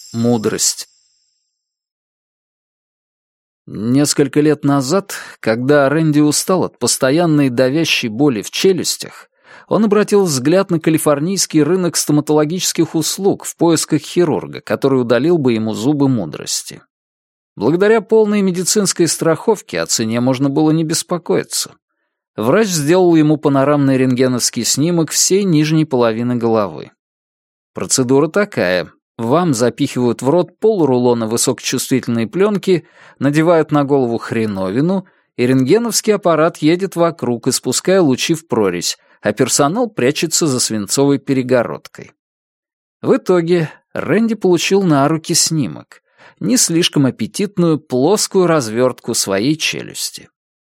Мудрость. Несколько лет назад, когда Рэнди устал от постоянной давящей боли в челюстях, он обратил взгляд на калифорнийский рынок стоматологических услуг в поисках хирурга, который удалил бы ему зубы мудрости. Благодаря полной медицинской страховке о цене можно было не беспокоиться. Врач сделал ему панорамный рентгеновский снимок всей нижней половины головы. Процедура такая. Вам запихивают в рот полрулона высокочувствительной пленки, надевают на голову хреновину, и рентгеновский аппарат едет вокруг, испуская лучи в прорезь, а персонал прячется за свинцовой перегородкой. В итоге Рэнди получил на руки снимок, не слишком аппетитную плоскую развертку своей челюсти.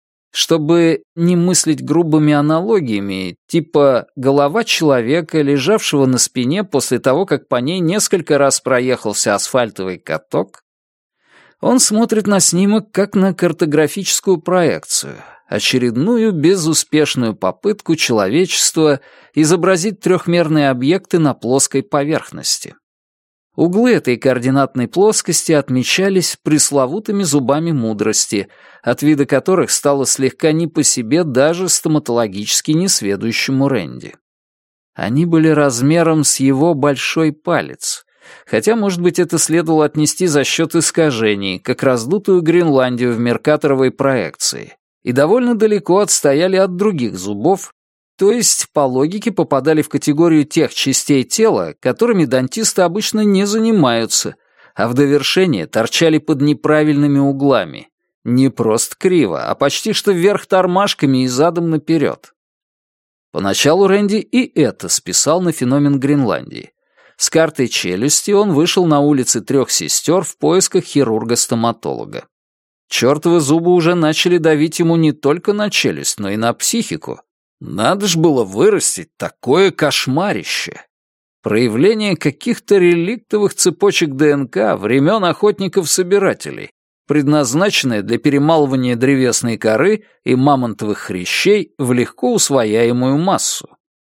Чтобы не мыслить грубыми аналогиями, типа голова человека, лежавшего на спине после того, как по ней несколько раз проехался асфальтовый каток, он смотрит на снимок как на картографическую проекцию, очередную безуспешную попытку человечества изобразить трехмерные объекты на плоской поверхности. Углы этой координатной плоскости отмечались пресловутыми зубами мудрости, от вида которых стало слегка не по себе даже стоматологически несведущему Рэнди. Они были размером с его большой палец, хотя, может быть, это следовало отнести за счет искажений, как раздутую Гренландию в меркаторовой проекции, и довольно далеко отстояли от других зубов, то есть, по логике, попадали в категорию тех частей тела, которыми дантисты обычно не занимаются, а в довершение торчали под неправильными углами. Не просто криво, а почти что вверх тормашками и задом наперед. Поначалу Рэнди и это списал на феномен Гренландии. С картой челюсти он вышел на улицы Трех Сестер в поисках хирурга-стоматолога. Чёртовы зубы уже начали давить ему не только на челюсть, но и на психику. Надо ж было вырастить такое кошмарище. Проявление каких-то реликтовых цепочек ДНК времен охотников-собирателей, предназначенное для перемалывания древесной коры и мамонтовых хрящей в легко усвояемую массу.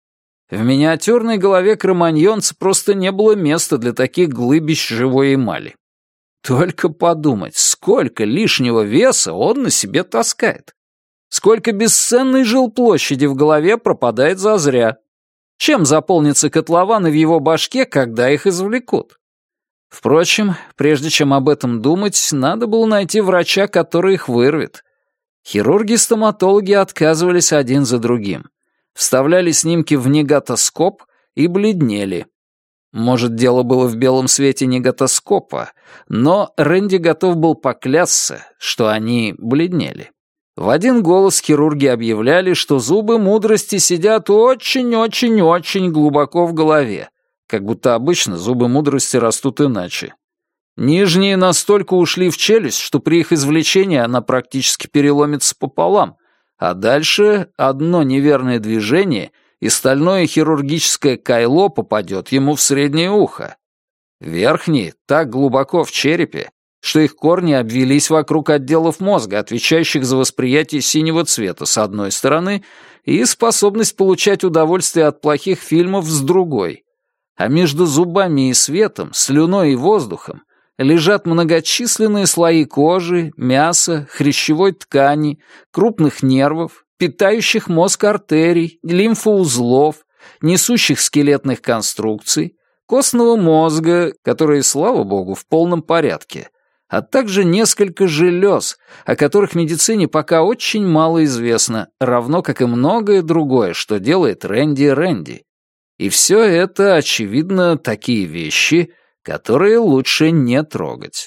В миниатюрной голове кроманьонца просто не было места для таких глыбищ живой эмали. Только подумать, сколько лишнего веса он на себе таскает. Сколько бесценной жилплощади в голове пропадает зазря. Чем заполнится котлованы в его башке, когда их извлекут? Впрочем, прежде чем об этом думать, надо было найти врача, который их вырвет. Хирурги-стоматологи отказывались один за другим. Вставляли снимки в негатоскоп и бледнели. Может, дело было в белом свете негатоскопа, но Рэнди готов был поклясться, что они бледнели. В один голос хирурги объявляли, что зубы мудрости сидят очень-очень-очень глубоко в голове, как будто обычно зубы мудрости растут иначе. Нижние настолько ушли в челюсть, что при их извлечении она практически переломится пополам, а дальше одно неверное движение, и стальное хирургическое кайло попадет ему в среднее ухо. Верхние так глубоко в черепе, что их корни обвились вокруг отделов мозга, отвечающих за восприятие синего цвета с одной стороны и способность получать удовольствие от плохих фильмов с другой. А между зубами и светом, слюной и воздухом лежат многочисленные слои кожи, мяса, хрящевой ткани, крупных нервов, питающих мозг артерий, лимфоузлов, несущих скелетных конструкций, костного мозга, которые, слава богу, в полном порядке, а также несколько желез, о которых медицине пока очень мало известно, равно как и многое другое, что делает Рэнди. И все это, очевидно, такие вещи, которые лучше не трогать.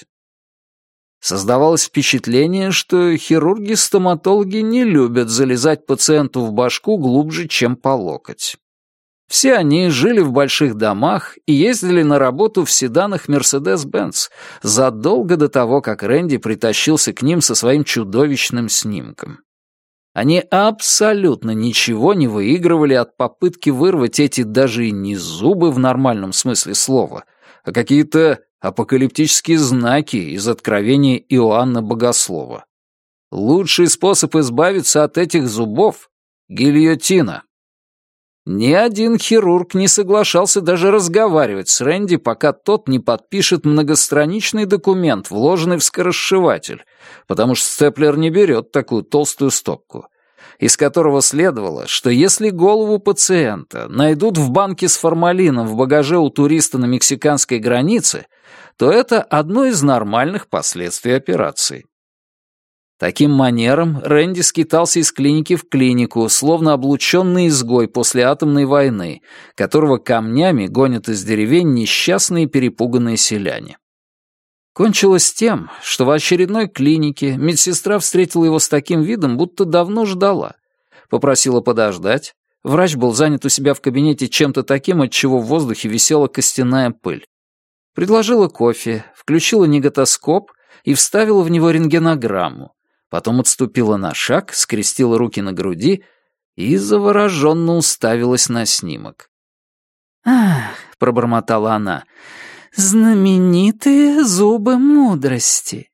Создавалось впечатление, что хирурги-стоматологи не любят залезать пациенту в башку глубже, чем по локоть. Все они жили в больших домах и ездили на работу в седанах Mercedes-Benz задолго до того, как Рэнди притащился к ним со своим чудовищным снимком. Они абсолютно ничего не выигрывали от попытки вырвать эти даже и не зубы в нормальном смысле слова, а какие-то апокалиптические знаки из откровения Иоанна Богослова. Лучший способ избавиться от этих зубов — гильотина. Ни один хирург не соглашался даже разговаривать с Рэнди, пока тот не подпишет многостраничный документ, вложенный в скоросшиватель, потому что степлер не берет такую толстую стопку, из которого следовало, что если голову пациента найдут в банке с формалином в багаже у туриста на мексиканской границе, то это одно из нормальных последствий операции. Таким манером Рэнди скитался из клиники в клинику, словно облученный изгой после атомной войны, которого камнями гонят из деревень несчастные перепуганные селяне. Кончилось тем, что в очередной клинике медсестра встретила его с таким видом, будто давно ждала. Попросила подождать. Врач был занят у себя в кабинете чем-то таким, от чего в воздухе висела костяная пыль. Предложила кофе, включила неготоскоп и вставила в него рентгенограмму. Потом отступила на шаг, скрестила руки на груди и завороженно уставилась на снимок. «Ах», — пробормотала она, — «знаменитые зубы мудрости».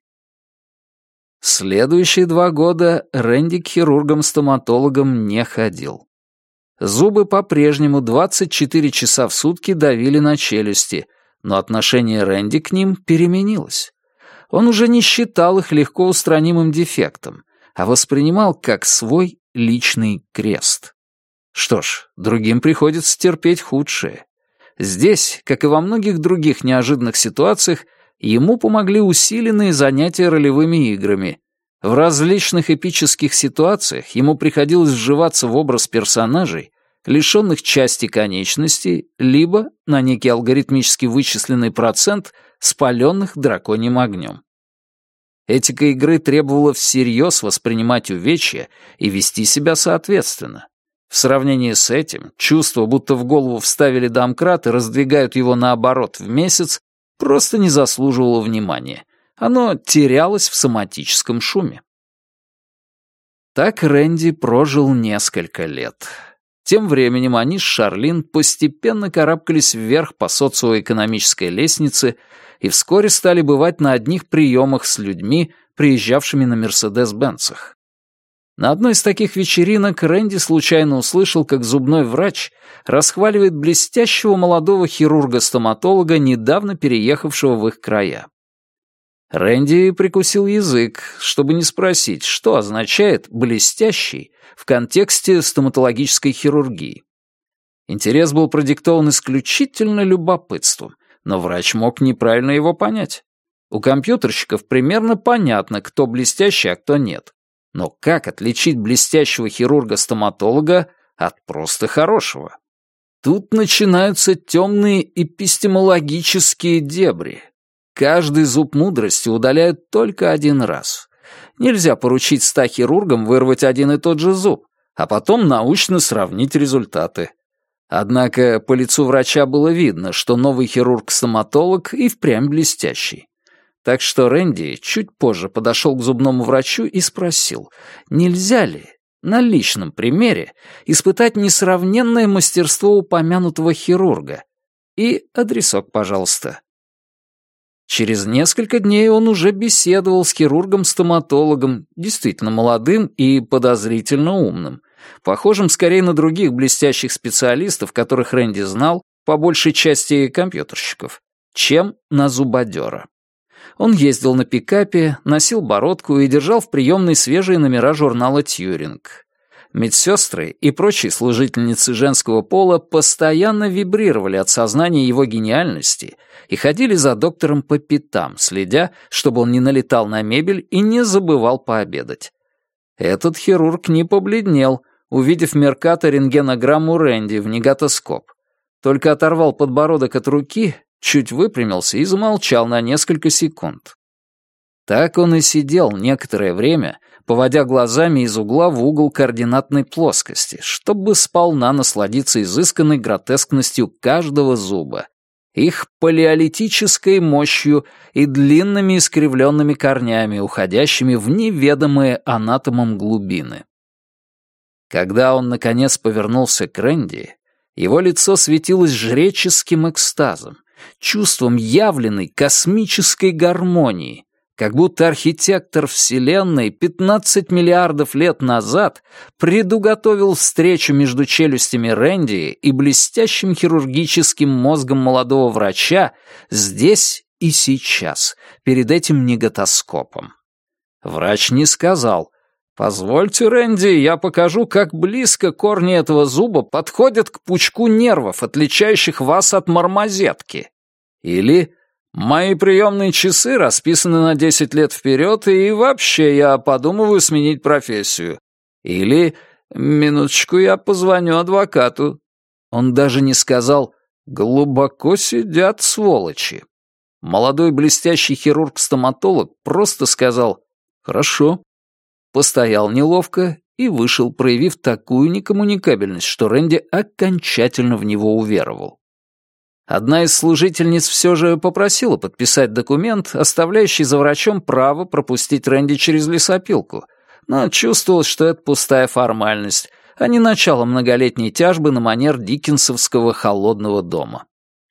Следующие 2 года Рэнди к хирургам-стоматологам не ходил. Зубы по-прежнему 24 часа в сутки давили на челюсти, но отношение Рэнди к ним переменилось. Он уже не считал их легко устранимым дефектом, а воспринимал как свой личный крест. Что ж, другим приходится терпеть худшее. Здесь, как и во многих других неожиданных ситуациях, ему помогли усиленные занятия ролевыми играми. В различных эпических ситуациях ему приходилось вживаться в образ персонажей, лишенных части конечностей, либо, на некий алгоритмически вычисленный процент, спаленных драконьим огнем. Этика игры требовала всерьез воспринимать увечья и вести себя соответственно. В сравнении с этим, чувство, будто в голову вставили домкрат и раздвигают его наоборот в месяц, просто не заслуживало внимания. Оно терялось в соматическом шуме. Так Рэнди прожил несколько лет. Тем временем они с Шарлин постепенно карабкались вверх по социоэкономической лестнице и вскоре стали бывать на одних приемах с людьми, приезжавшими на Мерседес-Бенцах. На одной из таких вечеринок Рэнди случайно услышал, как зубной врач расхваливает блестящего молодого хирурга-стоматолога, недавно переехавшего в их края. Рэнди прикусил язык, чтобы не спросить, что означает «блестящий» в контексте стоматологической хирургии. Интерес был продиктован исключительно любопытством, но врач мог неправильно его понять. У компьютерщиков примерно понятно, кто блестящий, а кто нет. Но как отличить блестящего хирурга-стоматолога от просто хорошего? Тут начинаются темные эпистемологические дебри. Каждый зуб мудрости удаляют только один раз. Нельзя поручить 100 хирургам вырвать один и тот же зуб, а потом научно сравнить результаты. Однако по лицу врача было видно, что новый хирург-стоматолог и впрямь блестящий. Так что Рэнди чуть позже подошел к зубному врачу и спросил, нельзя ли на личном примере испытать несравненное мастерство упомянутого хирурга. И адресок, пожалуйста. Через несколько дней он уже беседовал с хирургом-стоматологом, действительно молодым и подозрительно умным, похожим скорее на других блестящих специалистов, которых Рэнди знал, по большей части компьютерщиков, чем на зубодера. Он ездил на пикапе, носил бородку и держал в приемной свежие номера журнала «Тьюринг». Медсестры и прочие служительницы женского пола постоянно вибрировали от сознания его гениальности и ходили за доктором по пятам, следя, чтобы он не налетал на мебель и не забывал пообедать. Этот хирург не побледнел, увидев в Меркато рентгенограмму Рэнди в негатоскоп. Только оторвал подбородок от руки, чуть выпрямился и замолчал на несколько секунд. Так он и сидел некоторое время, поводя глазами из угла в угол координатной плоскости, чтобы сполна насладиться изысканной гротескностью каждого зуба, их палеолитической мощью и длинными искривленными корнями, уходящими в неведомые анатомам глубины. Когда он, наконец, повернулся к Рэнди, его лицо светилось жреческим экстазом, чувством явленной космической гармонии, Как будто архитектор Вселенной 15 миллиардов лет назад предуготовил встречу между челюстями Рэнди и блестящим хирургическим мозгом молодого врача здесь и сейчас, перед этим неготоскопом. Врач не сказал: «Позвольте, Рэнди, я покажу, как близко корни этого зуба подходят к пучку нервов, отличающих вас от мармозетки». Или «Мои приемные часы расписаны на 10 лет вперед, и вообще я подумываю сменить профессию». Или «Минуточку, я позвоню адвокату». Он даже не сказал «Глубоко сидят сволочи». Молодой блестящий хирург-стоматолог просто сказал «Хорошо». Постоял неловко и вышел, проявив такую некоммуникабельность, что Рэнди окончательно в него уверовал. Одна из служительниц все же попросила подписать документ, оставляющий за врачом право пропустить Рэнди через лесопилку, но чувствовалось, что это пустая формальность, а не начало многолетней тяжбы на манер диккенсовского холодного дома.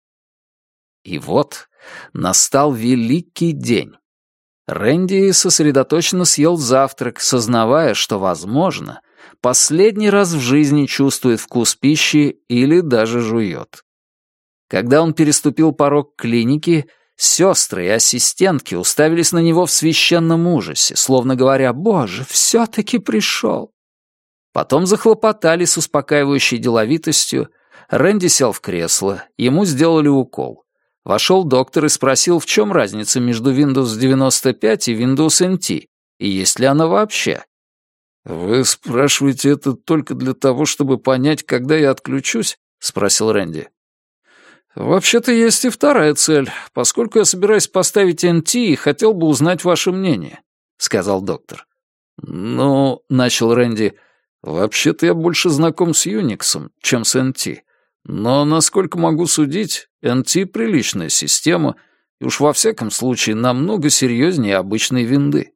И вот настал великий день. Рэнди сосредоточенно съел завтрак, сознавая, что, возможно, последний раз в жизни чувствует вкус пищи или даже жует. Когда он переступил порог клиники, сестры и ассистентки уставились на него в священном ужасе, словно говоря: «Боже, все-таки пришел!» Потом захлопотали с успокаивающей деловитостью. Рэнди сел в кресло, ему сделали укол. Вошел доктор и спросил, в чем разница между Windows 95 и Windows NT, и есть ли она вообще. «Вы спрашиваете это только для того, чтобы понять, когда я отключусь?» — спросил Рэнди. «Вообще-то есть и вторая цель, поскольку я собираюсь поставить NT и хотел бы узнать ваше мнение», — сказал доктор. «Ну, — начал Рэнди, — вообще-то я больше знаком с Unix, чем с NT. Но, насколько могу судить, NT — приличная система, и уж во всяком случае намного серьезнее обычной винды».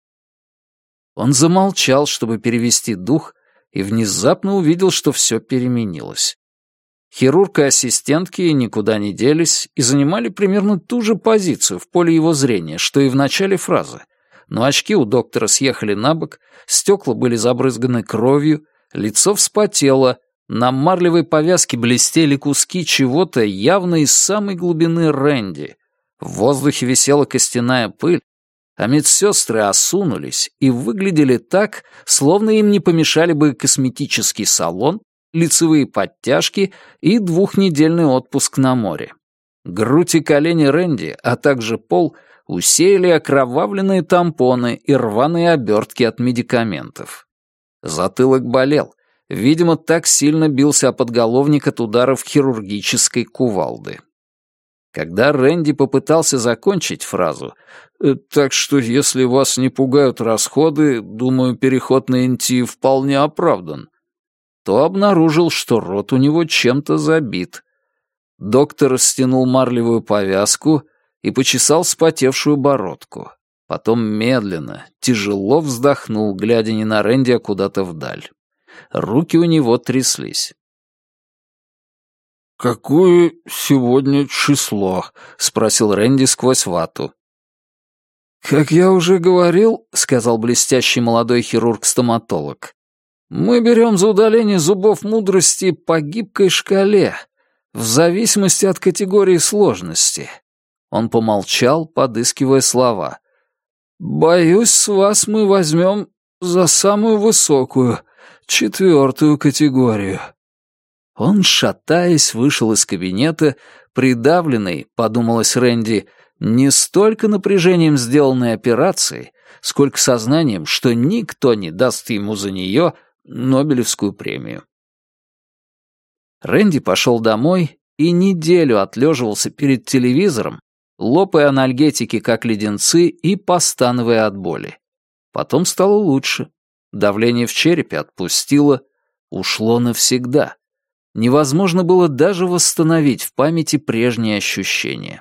Он замолчал, чтобы перевести дух, и внезапно увидел, что все переменилось. Хирург и ассистентки никуда не делись и занимали примерно ту же позицию в поле его зрения, что и в начале фразы. Но очки у доктора съехали на бок, стекла были забрызганы кровью, лицо вспотело, на марлевой повязке блестели куски чего-то явно из самой глубины Рэнди. В воздухе висела костяная пыль, а медсестры осунулись и выглядели так, словно им не помешали бы косметический салон, лицевые подтяжки и 2-недельный отпуск на море. Грудь и колени Рэнди, а также пол усеяли окровавленные тампоны и рваные обертки от медикаментов. Затылок болел, видимо, так сильно бился о подголовник от ударов хирургической кувалды. Когда Рэнди попытался закончить фразу «Так что, если вас не пугают расходы, думаю, переход на НТ вполне оправдан», то обнаружил, что рот у него чем-то забит. Доктор стянул марлевую повязку и почесал вспотевшую бородку. Потом медленно, тяжело вздохнул, глядя не на Рэнди, а куда-то вдаль. Руки у него тряслись. «Какое сегодня число?» — спросил Рэнди сквозь вату. «Как я уже говорил, — сказал блестящий молодой хирург-стоматолог, — мы берем за удаление зубов мудрости по гибкой шкале, в зависимости от категории сложности». Он помолчал, подыскивая слова. «Боюсь, с вас мы возьмем за самую высокую, 4-ю категорию». Он, шатаясь, вышел из кабинета, придавленный, подумалось Рэнди, не столько напряжением сделанной операции, сколько сознанием, что никто не даст ему за нее Нобелевскую премию. Рэнди пошел домой и неделю отлеживался перед телевизором, лопая анальгетики как леденцы и постановая от боли. Потом стало лучше. Давление в черепе отпустило, ушло навсегда. Невозможно было даже восстановить в памяти прежние ощущения.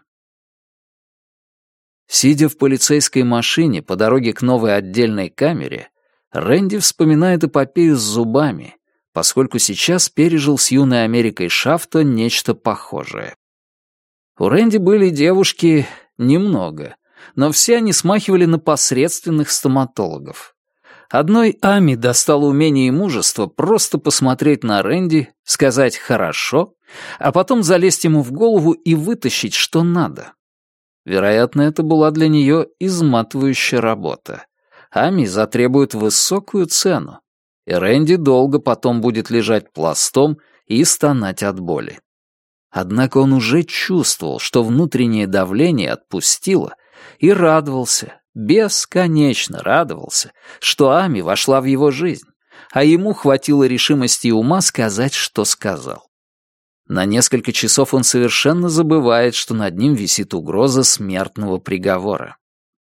Сидя в полицейской машине по дороге к новой отдельной камере, Рэнди вспоминает эпопею с зубами, поскольку сейчас пережил с юной Америкой Шафта нечто похожее. У Рэнди были девушки немного, но все они смахивали на посредственных стоматологов. Одной Ами достало умение и мужество просто посмотреть на Рэнди, сказать «хорошо», а потом залезть ему в голову и вытащить, что надо. Вероятно, это была для нее изматывающая работа. Ами затребует высокую цену, и Рэнди долго потом будет лежать пластом и стонать от боли. Однако он уже чувствовал, что внутреннее давление отпустило, и радовался, бесконечно радовался, что Ами вошла в его жизнь, а ему хватило решимости и ума сказать, что сказал. На несколько часов он совершенно забывает, что над ним висит угроза смертного приговора.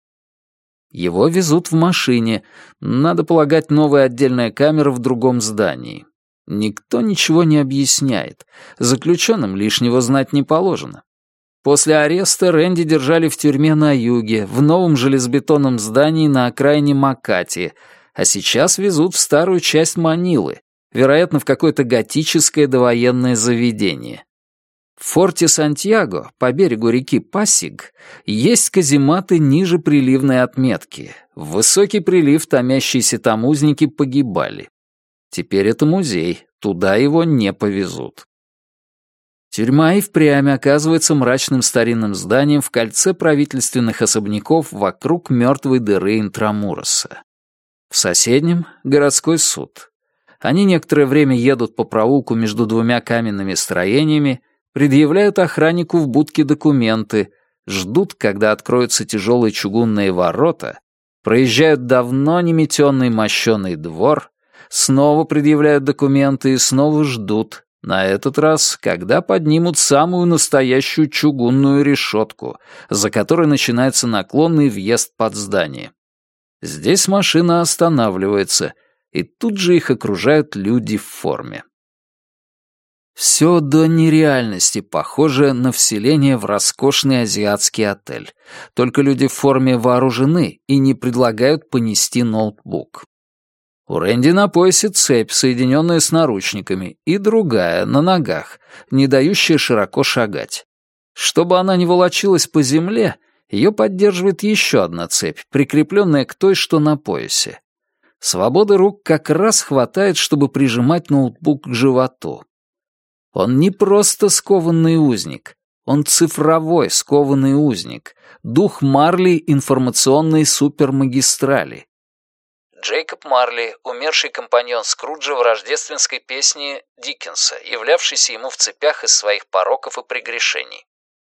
Его везут в машине, надо полагать, новая отдельная камера в другом здании. Никто ничего не объясняет, заключенным лишнего знать не положено. После ареста Рэнди держали в тюрьме на юге, в новом железобетонном здании на окраине Макати, а сейчас везут в старую часть Манилы, вероятно, в какое-то готическое довоенное заведение. В форте Сантьяго, по берегу реки Пасиг, есть казематы ниже приливной отметки. В высокий прилив томящиеся там узники погибали. Теперь это музей, туда его не повезут. Тюрьма и впрямь оказывается мрачным старинным зданием в кольце правительственных особняков вокруг мертвой дыры Интрамуроса. В соседнем — городской суд. Они некоторое время едут по проулку между двумя каменными строениями, предъявляют охраннику в будке документы, ждут, когда откроются тяжелые чугунные ворота, проезжают давно не метенный мощеный двор, снова предъявляют документы и снова ждут, на этот раз, когда поднимут самую настоящую чугунную решетку, за которой начинается наклонный въезд под здание. Здесь машина останавливается, и тут же их окружают люди в форме. Все до нереальности похоже на вселение в роскошный азиатский отель, только люди в форме вооружены и не предлагают понести ноутбук. У Рэнди на поясе цепь, соединенная с наручниками, и другая, на ногах, не дающая широко шагать. Чтобы она не волочилась по земле, ее поддерживает еще одна цепь, прикрепленная к той, что на поясе. Свободы рук как раз хватает, чтобы прижимать ноутбук к животу. Он не просто скованный узник, он цифровой скованный узник, дух Марли информационной супермагистрали. Джейкоб Марли, умерший компаньон Скруджа в рождественской песне Диккенса, являвшийся ему в цепях из своих пороков и прегрешений.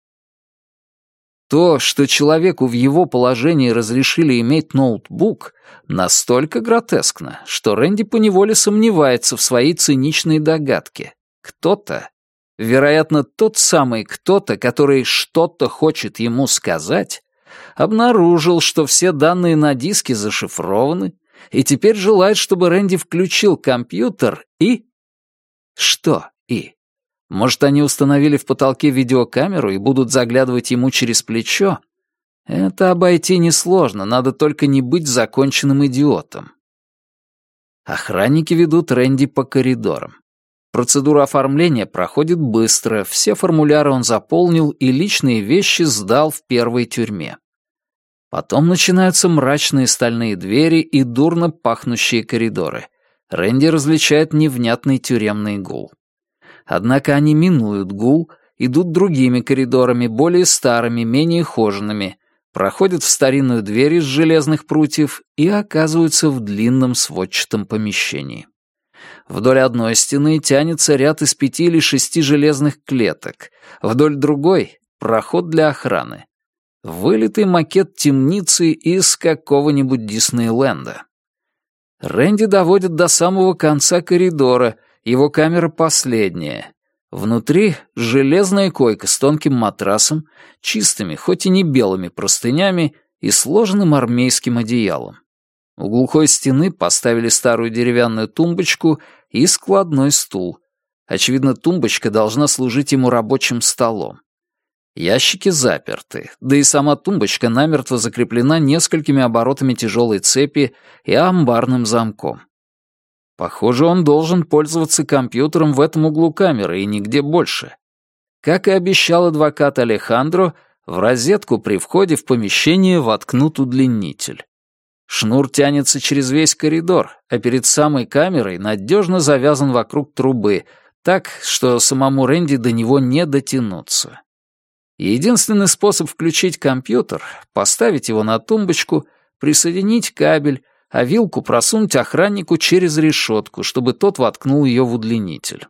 То, что человеку в его положении разрешили иметь ноутбук, настолько гротескно, что Рэнди поневоле сомневается в своей циничной догадке. Кто-то, вероятно, тот самый кто-то, который что-то хочет ему сказать, обнаружил, что все данные на диске зашифрованы, и теперь желает, чтобы Рэнди включил компьютер и... Что и? Может, они установили в потолке видеокамеру и будут заглядывать ему через плечо? Это обойти несложно, надо только не быть законченным идиотом. Охранники ведут Рэнди по коридорам. Процедура оформления проходит быстро, все формуляры он заполнил и личные вещи сдал в первой тюрьме. Потом начинаются мрачные стальные двери и дурно пахнущие коридоры. Рэнди различает невнятный тюремный гул. Однако они минуют гул, идут другими коридорами, более старыми, менее хожеными, проходят в старинную дверь из железных прутьев и оказываются в длинном сводчатом помещении. Вдоль одной стены тянется ряд из 5 или 6 железных клеток, вдоль другой — проход для охраны. Вылитый макет темницы из какого-нибудь Диснейленда. Рэнди доводит до самого конца коридора, его камера последняя. Внутри железная койка с тонким матрасом, чистыми, хоть и не белыми простынями и сложенным армейским одеялом. У глухой стены поставили старую деревянную тумбочку и складной стул. Очевидно, тумбочка должна служить ему рабочим столом. Ящики заперты, да и сама тумбочка намертво закреплена несколькими оборотами тяжелой цепи и амбарным замком. Похоже, он должен пользоваться компьютером в этом углу камеры и нигде больше. Как и обещал адвокат Алехандро, В розетку при входе в помещение воткнут удлинитель. Шнур тянется через весь коридор, а перед самой камерой надежно завязан вокруг трубы, так, что самому Рэнди до него не дотянуться. Единственный способ включить компьютер — поставить его на тумбочку, присоединить кабель, а вилку просунуть охраннику через решетку, чтобы тот воткнул ее в удлинитель.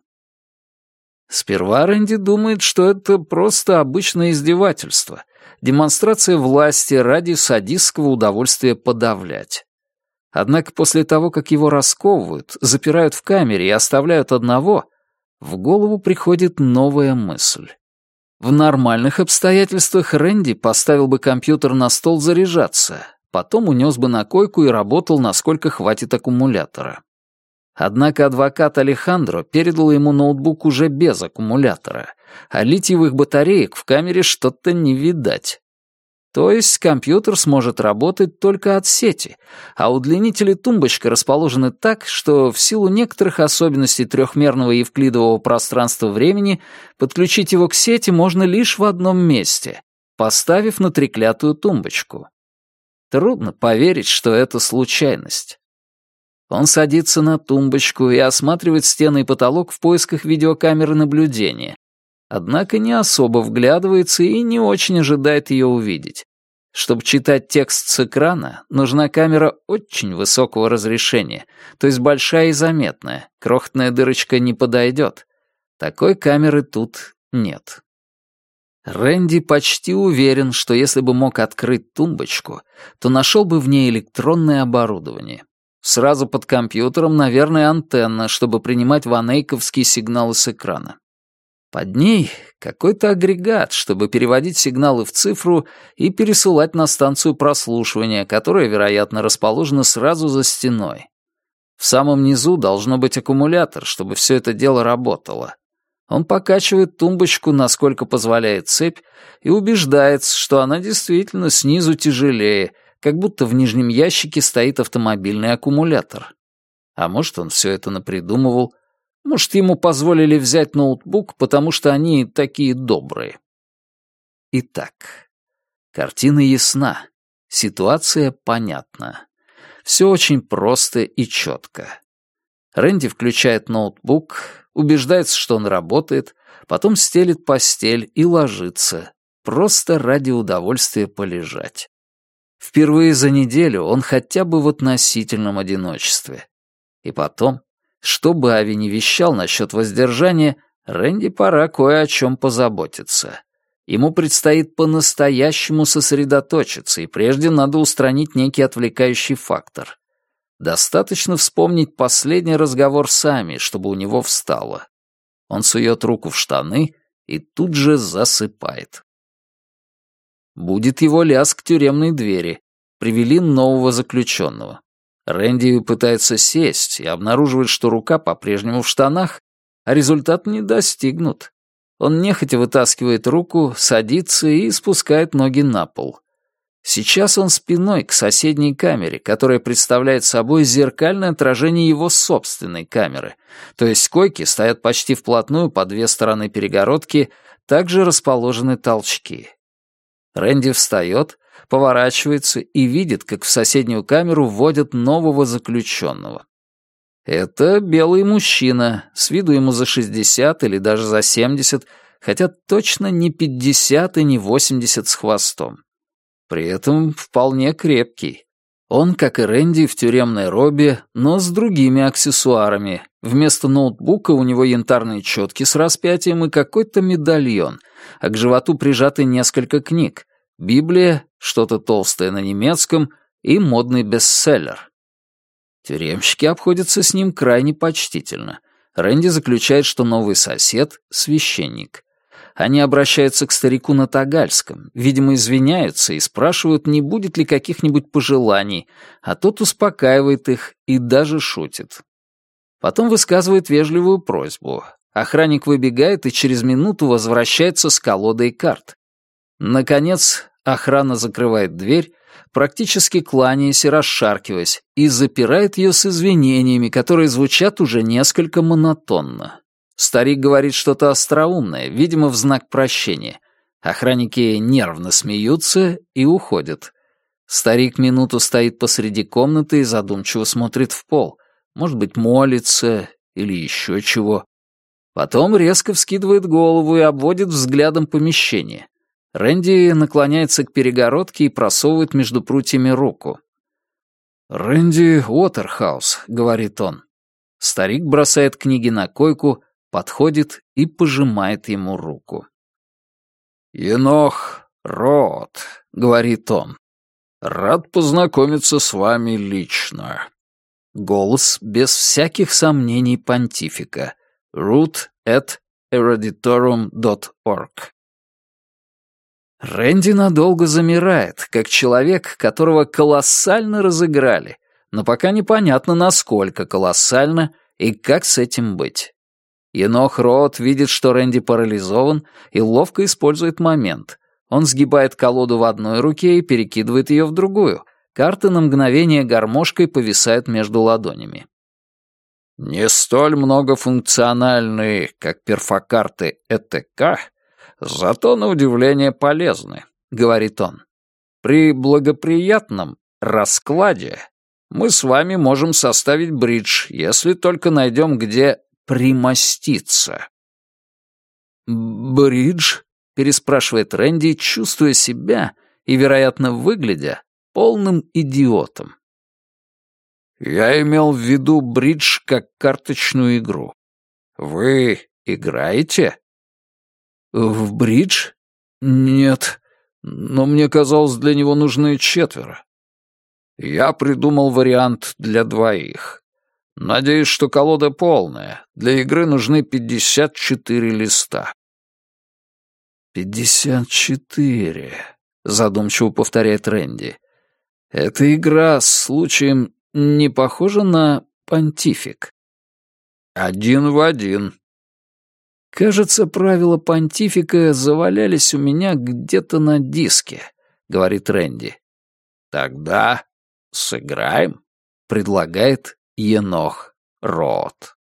Сперва Рэнди думает, что это просто обычное издевательство, демонстрация власти ради садистского удовольствия подавлять. Однако после того, как его расковывают, запирают в камере и оставляют одного, в голову приходит новая мысль. В нормальных обстоятельствах Рэнди поставил бы компьютер на стол заряжаться, потом унес бы на койку и работал, насколько хватит аккумулятора. Однако адвокат Алехандро передал ему ноутбук уже без аккумулятора, а литиевых батареек в камере что-то не видать. То есть компьютер сможет работать только от сети, а удлинитель и тумбочка расположены так, что в силу некоторых особенностей трехмерного евклидового пространства-времени подключить его к сети можно лишь в одном месте, поставив на треклятую тумбочку. Трудно поверить, что это случайность. Он садится на тумбочку и осматривает стены и потолок в поисках видеокамеры наблюдения. Однако не особо вглядывается и не очень ожидает ее увидеть. Чтобы читать текст с экрана, нужна камера очень высокого разрешения, то есть большая и заметная, крохотная дырочка не подойдет. Такой камеры тут нет. Рэнди почти уверен, что если бы мог открыть тумбочку, то нашел бы в ней электронное оборудование. Сразу под компьютером, наверное, антенна, чтобы принимать ванейковские сигналы с экрана. Под ней какой-то агрегат, чтобы переводить сигналы в цифру и пересылать на станцию прослушивания, которая, вероятно, расположена сразу за стеной. В самом низу должно быть аккумулятор, чтобы все это дело работало. Он покачивает тумбочку, насколько позволяет цепь, и убеждается, что она действительно снизу тяжелее, как будто в нижнем ящике стоит автомобильный аккумулятор. А может, он все это напридумывал. Может, ему позволили взять ноутбук, потому что они такие добрые. Итак, картина ясна, ситуация понятна. Все очень просто и четко. Рэнди включает ноутбук, убеждается, что он работает, потом стелит постель и ложится, просто ради удовольствия полежать. Впервые за неделю он хотя бы в относительном одиночестве. И потом, что бы Ави ни вещал насчет воздержания, Рэнди пора кое о чем позаботиться. Ему предстоит по-настоящему сосредоточиться, и прежде надо устранить некий отвлекающий фактор. Достаточно вспомнить последний разговор с Ами, чтобы у него встало. Он сует руку в штаны и тут же засыпает. Будет его лязг тюремной двери. Привели нового заключенного. Рэнди пытается сесть и обнаруживает, что рука по-прежнему в штанах, а результат не достигнут. Он нехотя вытаскивает руку, садится и спускает ноги на пол. Сейчас он спиной к соседней камере, которая представляет собой зеркальное отражение его собственной камеры. То есть койки стоят почти вплотную по две стороны перегородки, также расположены толчки. Рэнди встает, поворачивается и видит, как в соседнюю камеру вводят нового заключенного. Это белый мужчина, с виду ему за 60 или даже за 70, хотя точно не 50 и не 80 с хвостом. При этом вполне крепкий. Он, как и Рэнди, в тюремной робе, но с другими аксессуарами. Вместо ноутбука у него янтарные четки с распятием и какой-то медальон, а к животу прижаты несколько книг. Библия, что-то толстое на немецком и модный бестселлер. Тюремщики обходятся с ним крайне почтительно. Рэнди заключает, что новый сосед — священник. Они обращаются к старику на тагальском, видимо, извиняются и спрашивают, не будет ли каких-нибудь пожеланий, а тот успокаивает их и даже шутит. Потом высказывает вежливую просьбу. Охранник выбегает и через минуту возвращается с колодой карт. Наконец, охрана закрывает дверь, практически кланяясь и расшаркиваясь, и запирает ее с извинениями, которые звучат уже несколько монотонно. Старик говорит что-то остроумное, видимо, в знак прощения. Охранники нервно смеются и уходят. Старик минуту стоит посреди комнаты и задумчиво смотрит в пол. Может быть, молится или еще чего. Потом резко вскидывает голову и обводит взглядом помещение. Рэнди наклоняется к перегородке и просовывает между прутьями руку. «Рэнди Уотерхаус», — говорит он. Старик бросает книги на койку, подходит и пожимает ему руку. «Енох Роот», — говорит он. «Рад познакомиться с вами лично». Голос без всяких сомнений понтифика. root@eroditorum.org. Рэнди надолго замирает, как человек, которого колоссально разыграли, но пока непонятно, насколько колоссально и как с этим быть. Енох Роот видит, что Рэнди парализован, и ловко использует момент. Он сгибает колоду в одной руке и перекидывает ее в другую. Карты на мгновение гармошкой повисают между ладонями. «Не столь многофункциональные, как перфокарты ЭТК, зато на удивление полезны», — говорит он. «При благоприятном раскладе мы с вами можем составить бридж, если только найдем, где примоститься». «Бридж?» — переспрашивает Рэнди, чувствуя себя и, вероятно, выглядя полным идиотом. «Я имел в виду бридж как карточную игру. Вы играете?» «В бридж? Нет. Но мне казалось, для него нужны 4. Я придумал вариант для 2. Надеюсь, что колода полная. Для игры нужны 54 листа». «54», — задумчиво повторяет Рэнди. «Эта игра с случаем не похожа на понтифик?» 1 в 1. «Кажется, правила понтифика завалялись у меня где-то на диске», — говорит Рэнди. «Тогда сыграем», — предлагает Енох Роот.